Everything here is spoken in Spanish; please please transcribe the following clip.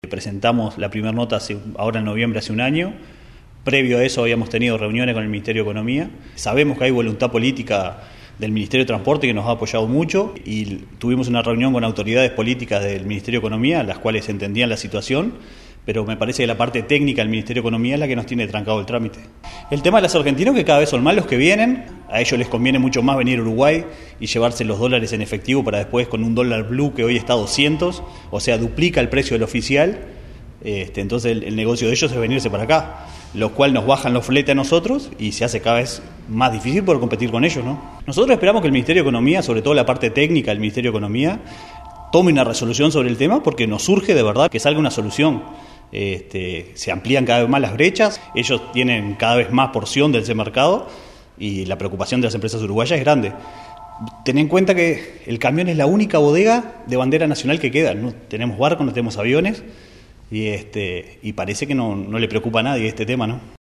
Presentamos la primera nota ahora en noviembre, hace un año. Previo a eso habíamos tenido reuniones con el Ministerio de Economía. Sabemos que hay voluntad política del Ministerio de Transporte que nos ha apoyado mucho y tuvimos una reunión con autoridades políticas del Ministerio de Economía, las cuales entendían la situación, pero me parece que la parte técnica del Ministerio de Economía es la que nos tiene trancado el trámite. El tema de los argentinos, que cada vez son más los que vienen, a ellos les conviene mucho más venir a Uruguay y llevarse los dólares en efectivo para después con un dólar blue que hoy está a 200, o sea, duplica el precio del oficial. Entonces el negocio de ellos es venirse para acá, lo cual nos bajan los fletes a nosotros y se hace cada vez más difícil poder competir con ellos, ¿no? Nosotros esperamos que el Ministerio de Economía, sobre todo la parte técnica del Ministerio de Economía, tome una resolución sobre el tema porque nos surge de verdad que salga una solución. Se amplían cada vez más las brechas, ellos tienen cada vez más porción de ese mercado y la preocupación de las empresas uruguayas es grande. Ten en cuenta que el camión es la única bodega de bandera nacional que queda, no tenemos barcos, no tenemos aviones y parece que no le preocupa a nadie este tema, ¿no?